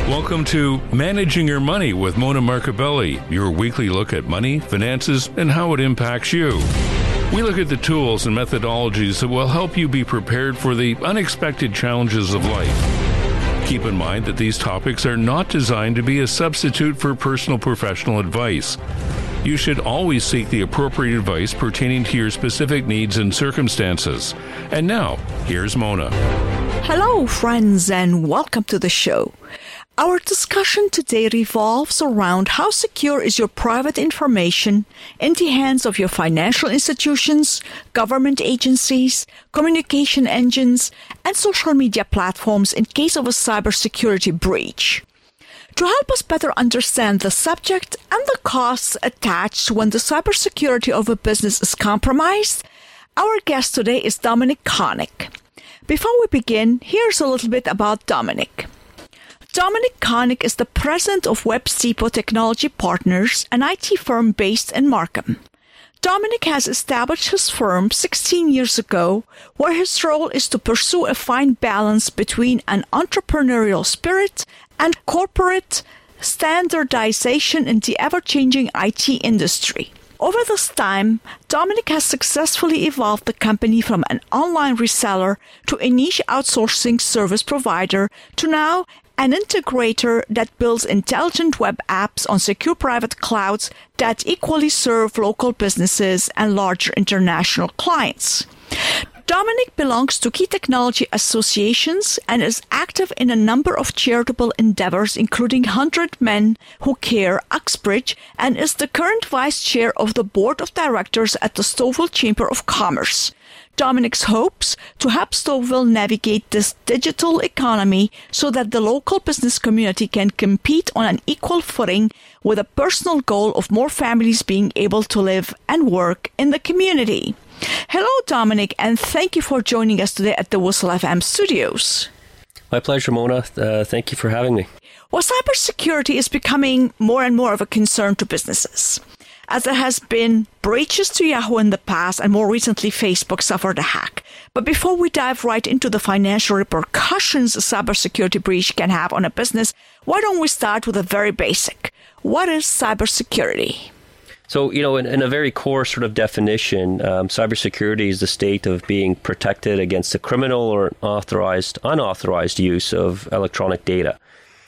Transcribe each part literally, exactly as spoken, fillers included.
Welcome to Managing Your Money with Mona Marcabelli, your weekly look at money, finances, and how it impacts you. We look at the tools and methodologies that will help you be prepared for the unexpected challenges of life. Keep in mind that these topics are not designed to be a substitute for personal professional advice. You should always seek the appropriate advice pertaining to your specific needs and circumstances. And now, here's Mona. Hello, friends, and welcome to the show. Our discussion today revolves around how secure is your private information in the hands of your financial institutions, government agencies, communication engines, and social media platforms in case of a cybersecurity breach. To help us better understand the subject and the costs attached when the cybersecurity of a business is compromised, our guest today is Dominic Connick. Before we begin, here's a little bit about Dominic. Dominic Connick is the president of WebCepo Technology Partners, an I T firm based in Markham. Dominic has established his firm sixteen years ago, where his role is to pursue a fine balance between an entrepreneurial spirit and corporate standardization in the ever-changing I T industry. Over this time, Dominic has successfully evolved the company from an online reseller to a niche outsourcing service provider to now an integrator that builds intelligent web apps on secure private clouds that equally serve local businesses and larger international clients. Dominic belongs to key technology associations and is active in a number of charitable endeavors, including one hundred Men Who Care, Uxbridge, and is the current vice chair of the board of directors at the Stouffville Chamber of Commerce. Dominic's hopes to help Stouffville navigate this digital economy so that the local business community can compete on an equal footing, with a personal goal of more families being able to live and work in the community. Hello, Dominic, and thank you for joining us today at the Whistle F M studios. My pleasure, Mona. Uh, thank you for having me. Well, cybersecurity is becoming more and more of a concern to businesses, as there has been breaches to Yahoo in the past, and more recently, Facebook suffered a hack. But before we dive right into the financial repercussions a cybersecurity breach can have on a business, why don't we start with a very basic? What is cybersecurity? So, you know, in, in a very core sort of definition, um, cybersecurity is the state of being protected against the criminal or authorized, unauthorized use of electronic data,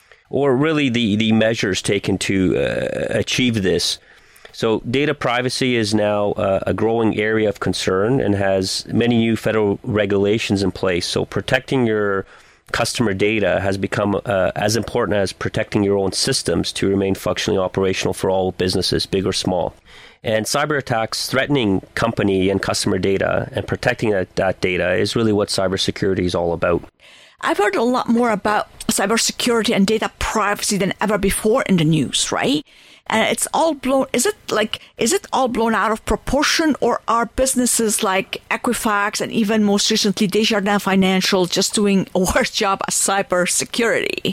or really the, the measures taken to uh, achieve this. So data privacy is now uh, a growing area of concern and has many new federal regulations in place. So protecting your customer data has become uh, as important as protecting your own systems to remain functionally operational for all businesses, big or small. And cyber attacks threatening company and customer data and protecting that, that data is really what cybersecurity is all about. I've heard a lot more about cybersecurity and data privacy than ever before in the news, right? And it's all blown, is it like, is it all blown out of proportion, or are businesses like Equifax and even most recently Desjardins Financial just doing a worse job at cybersecurity?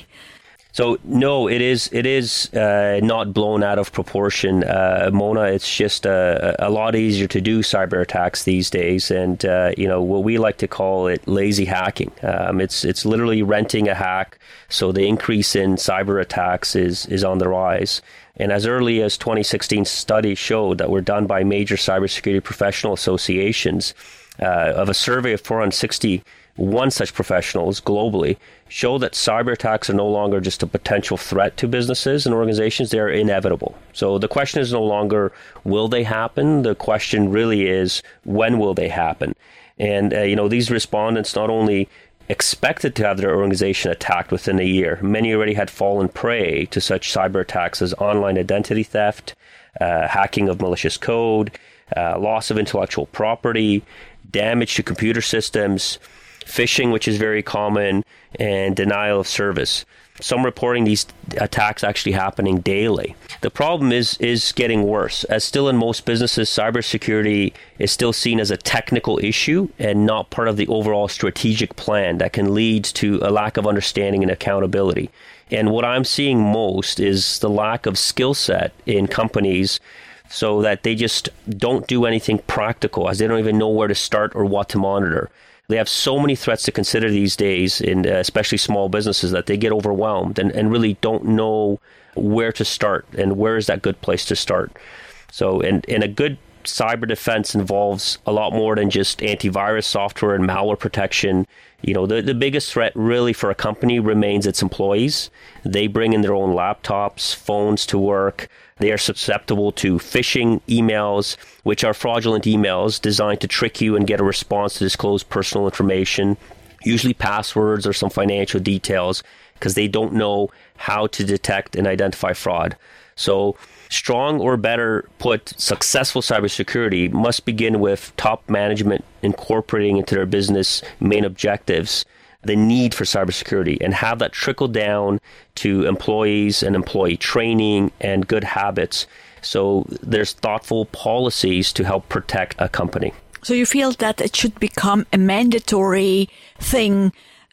So no, it is it is uh, not blown out of proportion, uh, Mona. It's just uh, a lot easier to do cyber attacks these days, and uh, you know what we like to call it lazy hacking. Um, it's it's literally renting a hack. So the increase in cyber attacks is is on the rise. And as early as twenty sixteen, studies showed that were done by major cybersecurity professional associations uh, of a survey of four hundred sixty-one such professionals globally show that cyber attacks are no longer just a potential threat to businesses and organizations. They're inevitable. So the question is no longer, will they happen? The question really is, when will they happen? And, uh, you know, these respondents not only expected to have their organization attacked within a year, many already had fallen prey to such cyber attacks as online identity theft, uh, hacking of malicious code, uh, loss of intellectual property, damage to computer systems, phishing, which is very common, and denial of service. Some reporting these attacks actually happening daily. The problem is is getting worse, as still in most businesses, cybersecurity is still seen as a technical issue and not part of the overall strategic plan that can lead to a lack of understanding and accountability. And what I'm seeing most is the lack of skill set in companies, so that they just don't do anything practical, as they don't even know where to start or what to monitor. they have so many threats to consider these days, in uh, especially small businesses, that they get overwhelmed and, and really don't know where to start and where is that good place to start. So, and, and a good cyber defense involves a lot more than just antivirus software and malware protection. You know, the, the biggest threat really for a company remains its employees. They bring in their own laptops, phones to work. They are susceptible to phishing emails, which are fraudulent emails designed to trick you and get a response to disclose personal information, usually passwords or some financial details, because they don't know how to detect and identify fraud. So strong, or better put, successful cybersecurity must begin with top management incorporating into their business main objectives the need for cybersecurity, and have that trickle down to employees and employee training and good habits. So there's thoughtful policies to help protect a company. So you feel that it should become a mandatory thing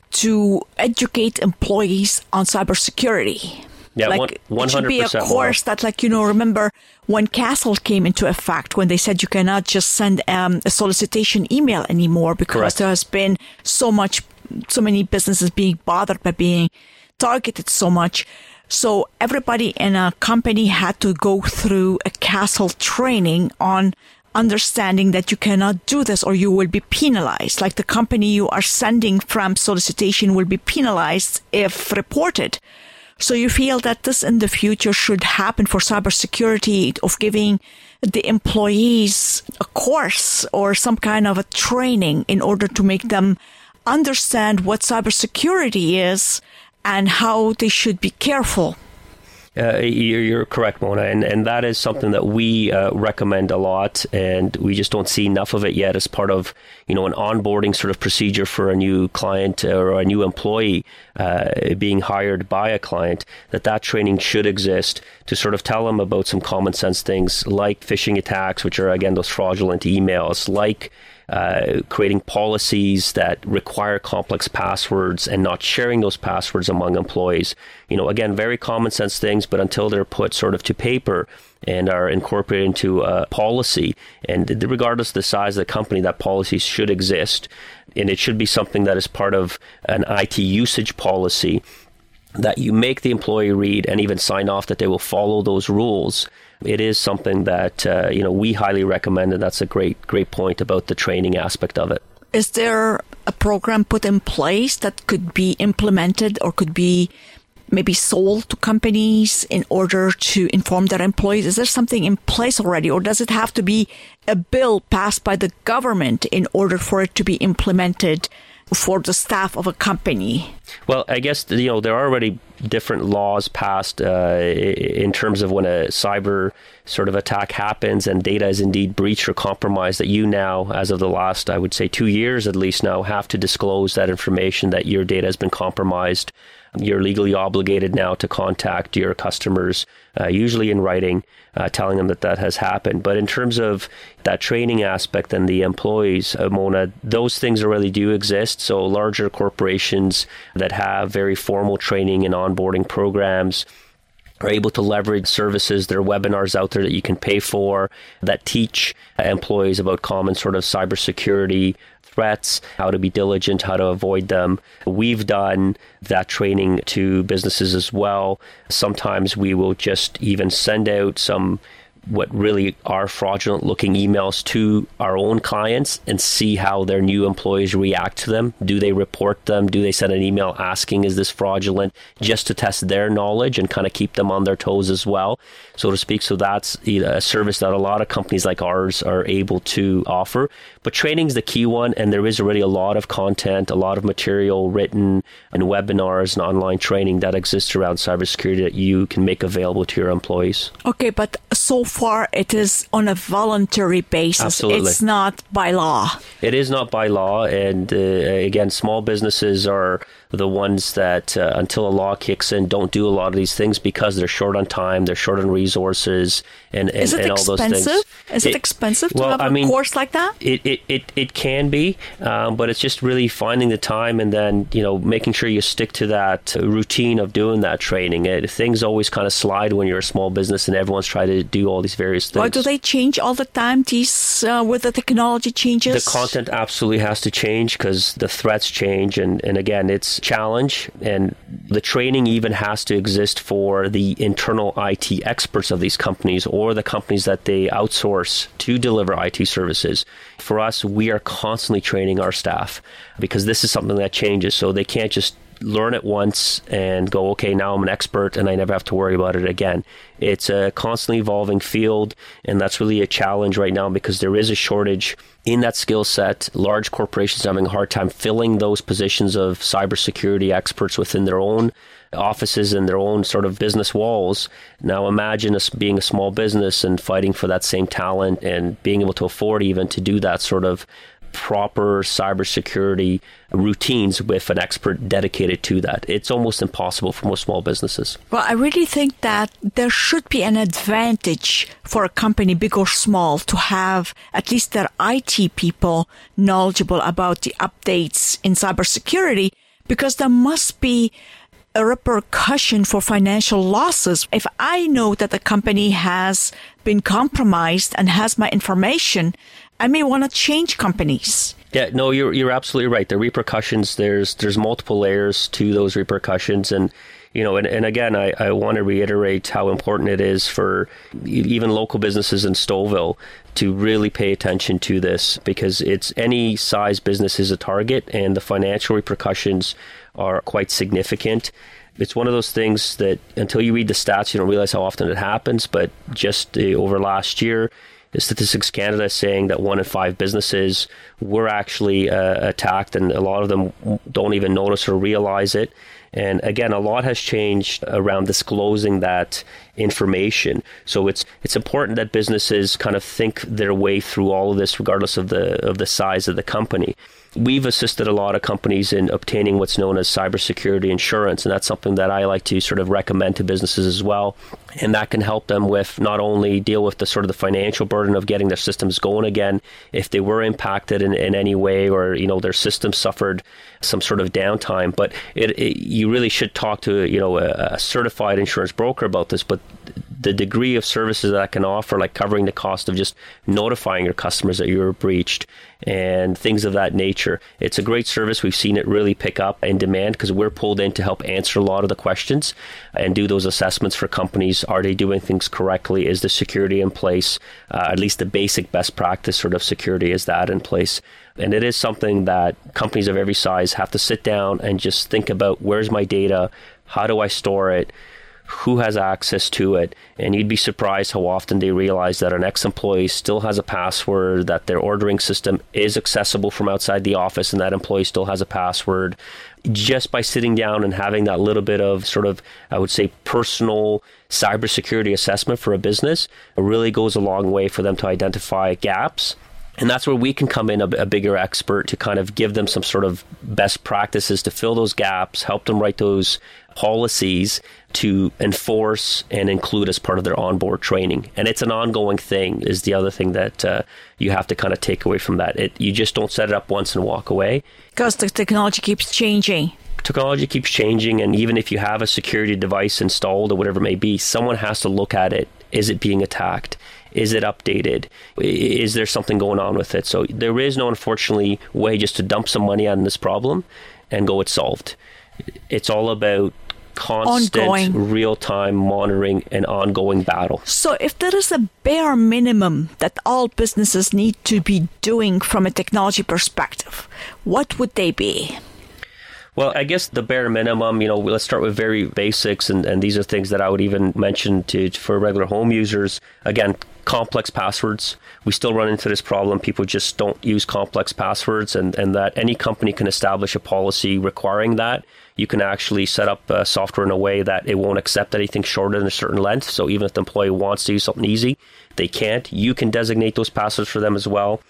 to educate employees on cybersecurity? Yeah, like one hundred percent. It should be a course more. that, like, you know, remember when CASL came into effect, when they said you cannot just send um, a solicitation email anymore because Correct. there has been so much, so many businesses being bothered by being targeted so much. So everybody in a company had to go through a CASL training on understanding that you cannot do this or you will be penalized. Like the company you are sending from solicitation will be penalized if reported. So you feel that this in the future should happen for cybersecurity, of giving the employees a course or some kind of a training in order to make them understand what cybersecurity is and how they should be careful. Uh, you're, you're correct, Mona, and, and that is something that we uh, recommend a lot, and we just don't see enough of it yet as part of, you know, an onboarding sort of procedure for a new client or a new employee uh, being hired by a client, that that training should exist to sort of tell them about some common sense things like phishing attacks, which are, again, those fraudulent emails, like Uh, creating policies that require complex passwords and not sharing those passwords among employees. You know, again, very common sense things, but until they're put sort of to paper and are incorporated into a policy, and regardless of the size of the company, that policy should exist. And it should be something that is part of an I T usage policy that you make the employee read and even sign off that they will follow those rules. It is something that, uh, you know, we highly recommend, and that's a great, great point about the training aspect of it. Is there a program put in place that could be implemented or could be maybe sold to companies in order to inform their employees? Is there something in place already, or does it have to be a bill passed by the government in order for it to be implemented for the staff of a company? Well, I guess, you know, there are already different laws passed uh, in terms of when a cyber sort of attack happens and data is indeed breached or compromised, that you now, as of the last, I would say two years at least now, have to disclose that information, that your data has been compromised. You're legally obligated now to contact your customers, uh, usually in writing, uh, telling them that that has happened. But in terms of that training aspect and the employees, uh, Mona, those things already do exist. So larger corporations that have very formal training and onboarding programs are able to leverage services. There are webinars out there that you can pay for that teach employees about common sort of cybersecurity threats, how to be diligent, how to avoid them. We've done that training to businesses as well. Sometimes we will just even send out some what really are fraudulent looking emails to our own clients and see how their new employees react to them. Do they report them? Do they send an email asking, is this fraudulent? Just to test their knowledge and kind of keep them on their toes as well, so to speak. So that's a service that a lot of companies like ours are able to offer. But training is the key one, and there is already a lot of content, a lot of material written and webinars and online training that exists around cybersecurity that you can make available to your employees. Okay, but so far it is on a voluntary basis. Absolutely. It's not by law. It is not by law. And uh, again, small businesses are the ones that, uh, until a law kicks in, don't do a lot of these things because they're short on time, they're short on resources, and, and, and all those things. Is it, it expensive to well, have a I mean, course like that? It it, it, it can be, um, but it's just really finding the time and then, you know, making sure you stick to that routine of doing that training. It, things always kind of slide when you're a small business and everyone's trying to do all these various things. Why do they change all the time, these uh, with the technology changes? The content absolutely has to change because the threats change, and, and again, it's a challenge, and the training even has to exist for the internal I T experts of these companies or the companies that they outsource to deliver I T services. For us, we are constantly training our staff because this is something that changes, so they can't just learn it once and go, okay, now I'm an expert and I never have to worry about it again. It's a constantly evolving field, and that's really a challenge right now because there is a shortage in that skill set. Large corporations are having a hard time filling those positions of cybersecurity experts within their own offices and their own sort of business walls. Now imagine us being a small business and fighting for that same talent and being able to afford even to do that sort of proper cybersecurity routines with an expert dedicated to that. It's almost impossible for most small businesses. Well, I really think that there should be an advantage for a company, big or small, to have at least their I T people knowledgeable about the updates in cybersecurity, because there must be a repercussion for financial losses. If I know that the company has been compromised and has my information, I may want to change companies. Yeah, no, you're you're absolutely right. The repercussions, there's there's multiple layers to those repercussions. And, you know, and, and again, I, I want to reiterate how important it is for even local businesses in Stouffville to really pay attention to this, because it's any size business is a target and the financial repercussions are quite significant. It's one of those things that until you read the stats, you don't realize how often it happens. But just uh, over last year, Statistics Canada is saying that one in five businesses were actually uh, attacked, and a lot of them don't even notice or realize it. And again, a lot has changed around disclosing that information. So it's it's important that businesses kind of think their way through all of this, regardless of the of the size of the company. We've assisted a lot of companies in obtaining what's known as cybersecurity insurance, and that's something that I like to sort of recommend to businesses as well. And that can help them with not only deal with the sort of the financial burden of getting their systems going again, if they were impacted in, in any way, or, you know, their system suffered some sort of downtime, but it, it, you really should talk to, you know, a, a certified insurance broker about this. But the degree of services that I can offer, like covering the cost of just notifying your customers that you were breached and things of that nature, it's a great service. We've seen it really pick up in demand because we're pulled in to help answer a lot of the questions and do those assessments for companies. Are they doing things correctly? Is the security in place? Uh, at least the basic best practice sort of security, is that in place? And it is something that companies of every size have to sit down and just think about, where's my data? How do I store it? Who has access to it? And you'd be surprised how often they realize that an ex-employee still has a password, that their ordering system is accessible from outside the office, and that employee still has a password. Just by sitting down and having that little bit of sort of, I would say, personal cybersecurity assessment for a business, it really goes a long way for them to identify gaps. And that's where we can come in a, a bigger expert to kind of give them some sort of best practices to fill those gaps, help them write those policies to enforce and include as part of their onboard training. And it's an ongoing thing, is the other thing that uh, you have to kind of take away from that. It, you just don't set it up once and walk away. Because the technology keeps changing. Technology keeps changing, and even if you have a security device installed or whatever it may be, someone has to look at it. Is it being attacked? Is it updated? Is there something going on with it? So there is no, unfortunately, way just to dump some money on this problem and go, it's solved. It's all about constant, ongoing, real-time monitoring and ongoing battle. So if there is a bare minimum that all businesses need to be doing from a technology perspective, what would they be? Well, I guess the bare minimum, you know, let's start with very basics, and, and these are things that I would even mention to for regular home users. Again, complex passwords. We still run into this problem. People just don't use complex passwords, and, and that any company can establish a policy requiring that. You can actually set up uh, software in a way that it won't accept anything shorter than a certain length. So even if the employee wants to use something easy, they can't. You can designate those passwords for them as well.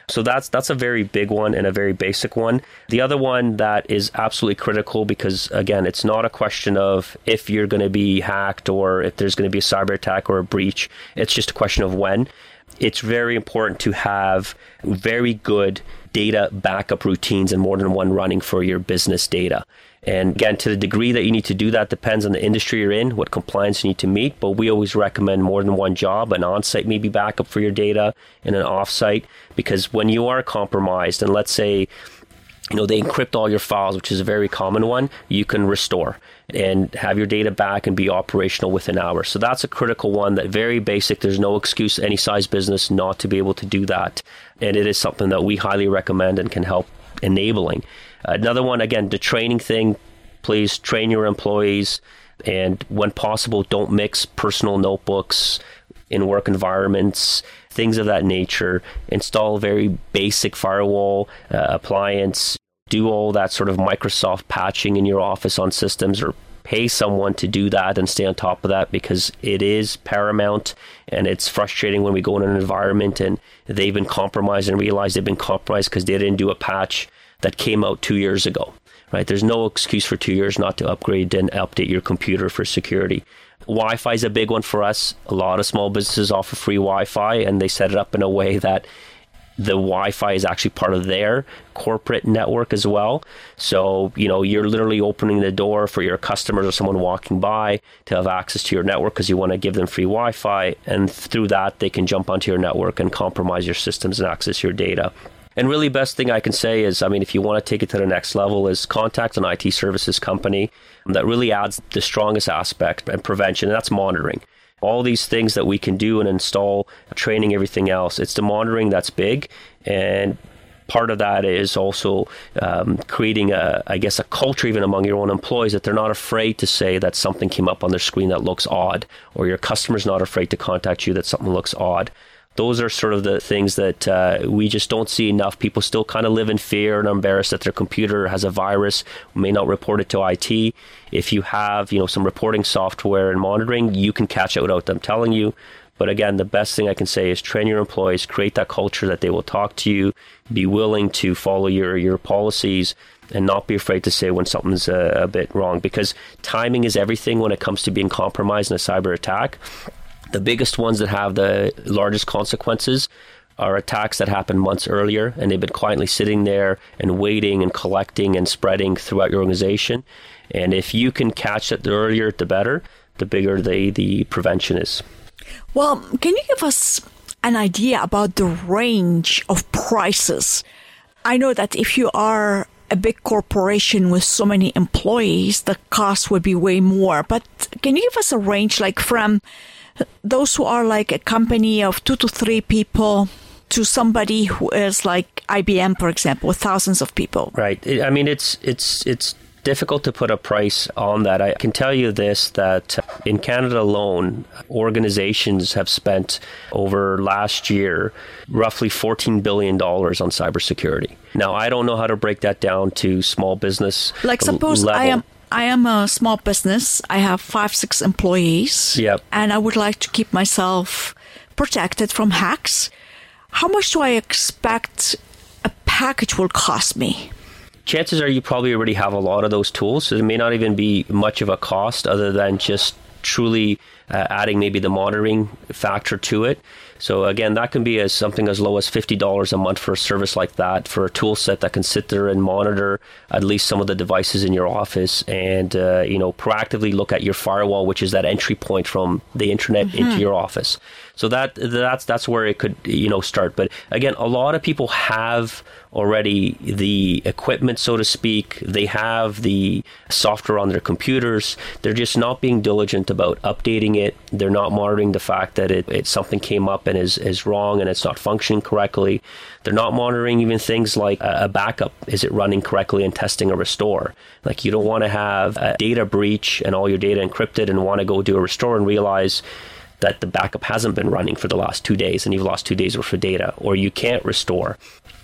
So that's that's a very big one and a very basic one. The other one that is absolutely critical, because again, it's not a question of if you're going to be hacked or if there's going to be a cyber attack or a breach. It's just a question of when. It's very important to have very good data backup routines and more than one running for your business data. And again, to the degree that you need to do that depends on the industry you're in, what compliance you need to meet. But we always recommend more than one job, an on-site maybe backup for your data and an off-site. Because when you are compromised, and let's say, you know, they encrypt all your files, which is a very common one, you can restore and have your data back and be operational within hours. So that's a critical one, that very basic. There's no excuse, any size business, not to be able to do that. And it is something that we highly recommend and can help enabling. Another one, again, the training thing, please train your employees. And when possible, don't mix personal notebooks in work environments, things of that nature. Install very basic firewall uh, appliance. Do all that sort of Microsoft patching in your office on systems, or pay someone to do that and stay on top of that, because it is paramount. And it's frustrating when we go in an environment and they've been compromised and realize they've been compromised because they didn't do a patch that came out two years ago, right? There's no excuse for two years not to upgrade and update your computer for security. Wi-Fi is a big one for us. A lot of small businesses offer free Wi-Fi, and they set it up in a way that the Wi-Fi is actually part of their corporate network as well. So, you know, you're literally opening the door for your customers or someone walking by to have access to your network because you want to give them free Wi-Fi. And through that, they can jump onto your network and compromise your systems and access your data. And really, best thing I can say is, I mean, if you want to take it to the next level, is contact an I T services company that really adds the strongest aspect and prevention, and that's monitoring. All these things that we can do and install, training, everything else, it's the monitoring that's big. And part of that is also um, creating, a, I guess, a culture even among your own employees, that they're not afraid to say that something came up on their screen that looks odd, or your customer's not afraid to contact you that something looks odd. Those are sort of the things that uh, we just don't see enough. People still kind of live in fear and are embarrassed that their computer has a virus, may not report it to I T. If you have, you know, some reporting software and monitoring, you can catch it without them telling you. But again, the best thing I can say is train your employees, create that culture that they will talk to you, be willing to follow your, your policies, and not be afraid to say when something's a, a bit wrong. Because timing is everything when it comes to being compromised in a cyber attack. The biggest ones that have the largest consequences are attacks that happened months earlier, and they've been quietly sitting there and waiting and collecting and spreading throughout your organization. And if you can catch it, the earlier, the better, the bigger the, the prevention is. Well, can you give us an idea about the range of prices? I know that if you are a big corporation with so many employees, the cost would be way more. But can you give us a range, like from those who are like a company of two to three people to somebody who is like I B M, for example, with thousands of people? Right. I mean, it's it's it's difficult to put a price on that. I can tell you this, that in Canada alone, organizations have spent over last year roughly fourteen billion dollars on cybersecurity. Now, I don't know how to break that down to small business Like suppose level. I am I am a small business. I have five, six employees. Yep. And I would like to keep myself protected from hacks. How much do I expect a package will cost me? Chances are you probably already have a lot of those tools, so there may not even be much of a cost other than just truly uh, adding maybe the monitoring factor to it. So again, that can be as something as low as fifty dollars a month for a service like that, for a tool set that can sit there and monitor at least some of the devices in your office, and uh, you know, proactively look at your firewall, which is that entry point from the internet mm-hmm. into your office. So that that's that's where it could, you know, start. But again, a lot of people have already the equipment, so to speak. They have the software on their computers. They're just not being diligent about updating it. They're not monitoring the fact that it, it something came up and is, is wrong and it's not functioning correctly. They're not monitoring even things like a, a backup. Is it running correctly and testing a restore? Like, you don't want to have a data breach and all your data encrypted and want to go do a restore and realize that the backup hasn't been running for the last two days and you've lost two days worth of data, or you can't restore.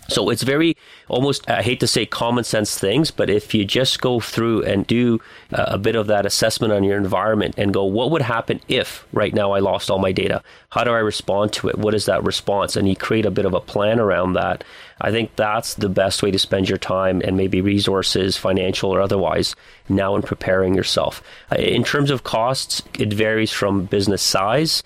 So it's very, almost, I hate to say common sense things, but if you just go through and do a bit of that assessment on your environment and go, what would happen if right now I lost all my data? How do I respond to it? What is that response? And you create a bit of a plan around that. I think that's the best way to spend your time and maybe resources, financial or otherwise, now in preparing yourself. In terms of costs, it varies from business size.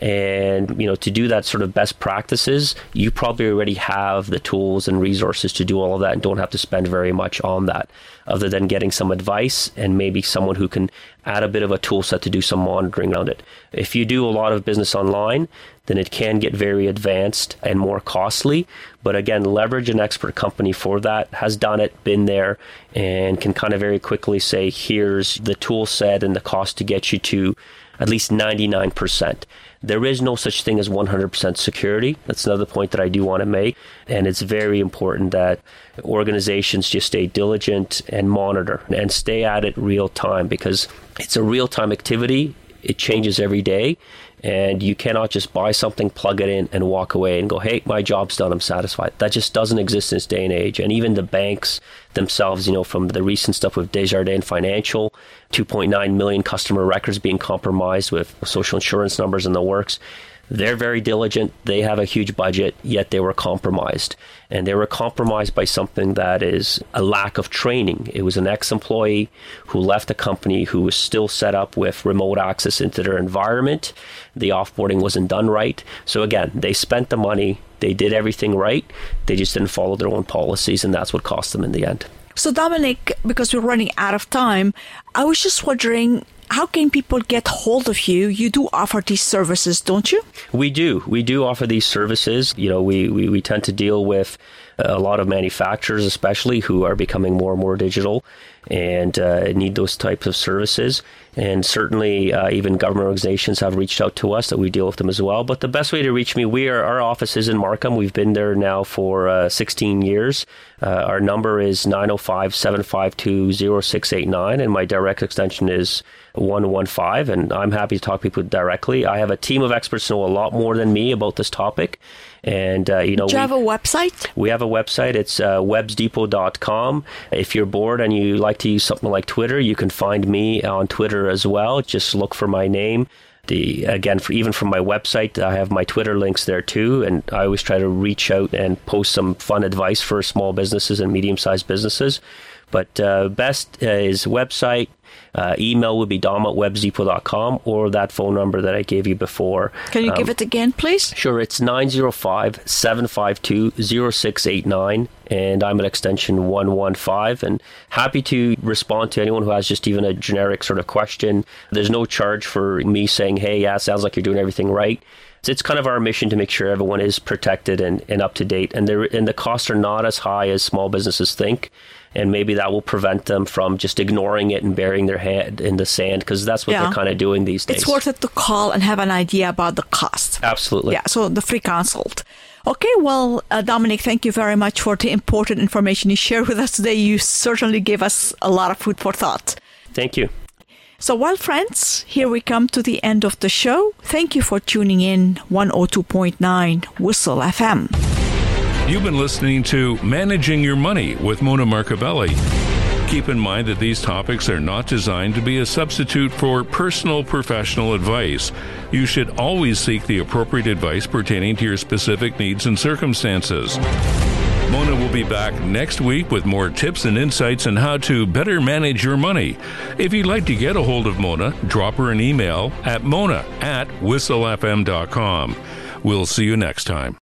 And, you know, to do that sort of best practices, you probably already have the tools and resources to do all of that and don't have to spend very much on that, other than getting some advice and maybe someone who can add a bit of a tool set to do some monitoring around it. If you do a lot of business online, then it can get very advanced and more costly. But again, leverage an expert company for that, has done it, been there, and can kind of very quickly say, here's the tool set and the cost to get you to at least ninety-nine percent. There is no such thing as one hundred percent security. That's another point that I do want to make. And it's very important that organizations just stay diligent and monitor and stay at it real time, because it's a real time activity. It changes every day. And you cannot just buy something, plug it in, and walk away and go, hey, my job's done, I'm satisfied. That just doesn't exist in this day and age. And even the banks themselves, you know, from the recent stuff with Desjardins Financial, two point nine million customer records being compromised with social insurance numbers in the works. They're very diligent. They have a huge budget, yet they were compromised. And they were compromised by something that is a lack of training. It was an ex-employee who left the company who was still set up with remote access into their environment. The offboarding wasn't done right. So again, they spent the money. They did everything right. They just didn't follow their own policies, and that's what cost them in the end. So Dominic, because we're running out of time, I was just wondering, how can people get hold of you? You do offer these services, don't you? We do. We do offer these services. You know, we, we, we tend to deal with a lot of manufacturers, especially, who are becoming more and more digital and uh, need those types of services. And certainly uh, even government organizations have reached out to us that we deal with them as well. But the best way to reach me, we are, our office is in Markham. We've been there now for uh, sixteen years. Uh, our number is nine oh five, seven five two, oh six eight nine, and my direct extension is one one five, and I'm happy to talk to people directly. I have a team of experts who know a lot more than me about this topic. And, uh, you know, do you we have a website? We have a website. It's uh, webs depot dot com. If you're bored and you like to use something like Twitter, you can find me on Twitter as well. Just look for my name. The again, for, even from my website, I have my Twitter links there too. And I always try to reach out and post some fun advice for small businesses and medium-sized businesses. But uh, best uh, is website. Uh, email would be dom at webs depot dot com, or that phone number that I gave you before. Can you um, give it again, please? Sure. It's nine oh five, seven five two, oh six eight nine, and I'm at extension one one five. And happy to respond to anyone who has just even a generic sort of question. There's no charge for me saying, hey, yeah, sounds like you're doing everything right. It's kind of our mission to make sure everyone is protected and, and up to date. And, and the costs are not as high as small businesses think. And maybe that will prevent them from just ignoring it and burying their head in the sand, because that's what yeah. they're kind of doing these days. It's worth it to call and have an idea about the cost. Absolutely. Yeah, so the free consult. Okay, well, uh, Dominic, thank you very much for the important information you shared with us today. You certainly gave us a lot of food for thought. Thank you. So, well, friends, here we come to the end of the show. Thank you for tuning in one oh two point nine Whistle F M. You've been listening to Managing Your Money with Mona Markabelli. Keep in mind that these topics are not designed to be a substitute for personal professional advice. You should always seek the appropriate advice pertaining to your specific needs and circumstances. Mona will be back next week with more tips and insights on how to better manage your money. If you'd like to get a hold of Mona, drop her an email at mona at whistle f m dot com. We'll see you next time.